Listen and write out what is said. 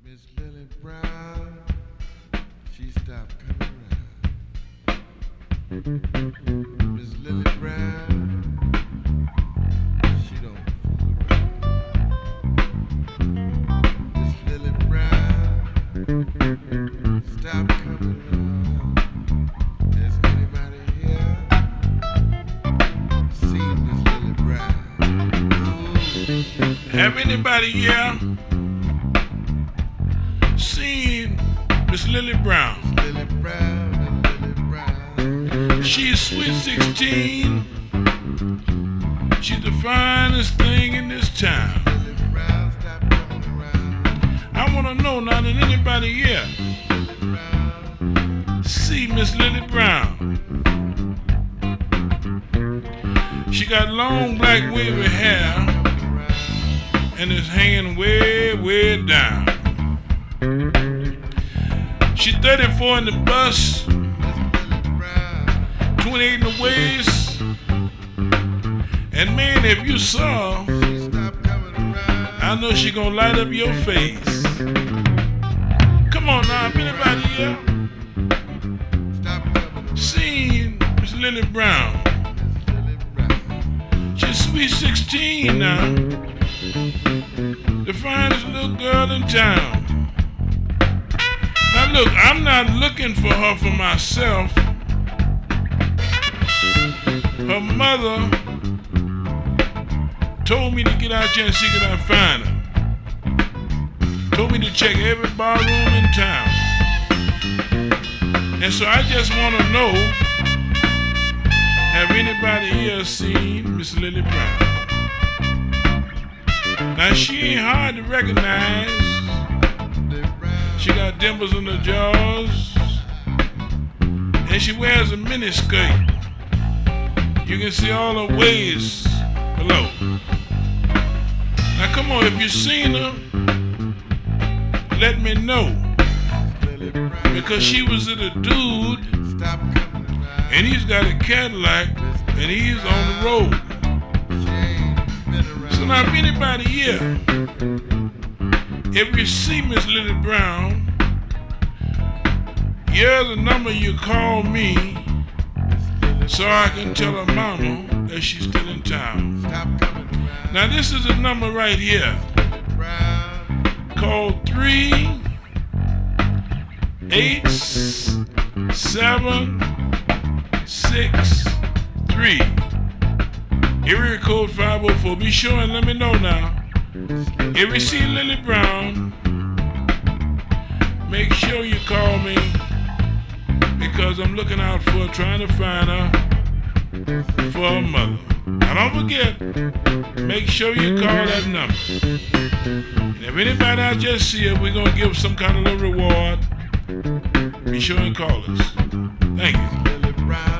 Miss Lily Brown, she stopped coming around. Miss Lily Brown, she don't fool around. Miss Lily Brown, stop coming around. Is anybody here seen Miss Lily Brown? Ooh. Have anybody here seen Miss Lily Brown? Lily Brown and Lily Brown. She's sweet 16. She's the finest thing in this town. Lily Brown, stop coming around. I want to know now that anybody here Lily Brown, see Miss Lily Brown. She got long black wavy hair and is hanging way, way down. She's 34 in the bust, 28 in the waist. And man, if you saw, stop coming around. I know she gonna light up your face. Come on now, anybody here Stop coming around. seen Miss Lily Brown? Lily Brown. She's sweet 16 now, the finest little girl in town. Now look, I'm not looking for her for myself. Her mother told me to get out here and see if I find her. Told me to check every bar room in town. And so I just want to know, have anybody here seen Miss Lily Brown? Now she ain't hard to recognize. She got dimples in her jaws, and she wears a mini skirt. You can see all her waist below. Now come on, if you seen her, let me know, because she was with a dude, Stop coming around. and he's got a Cadillac, and he's on the road. She ain't been around. So now if anybody here, if you see Miss Lily Brown, here's the number you call me so I can tell her mama that she's still in town. Stop coming around. Now this is a number right here. Brown. Call 38763. Area code 504. Be sure and let me know now. If you see Lily Brown, make sure you call me, because I'm looking out for her, trying to find her for her mother. Now don't forget, make sure you call that number. And if anybody I just see her, we're going to give some kind of little reward. Be sure and call us. Thank you. Lily Brown.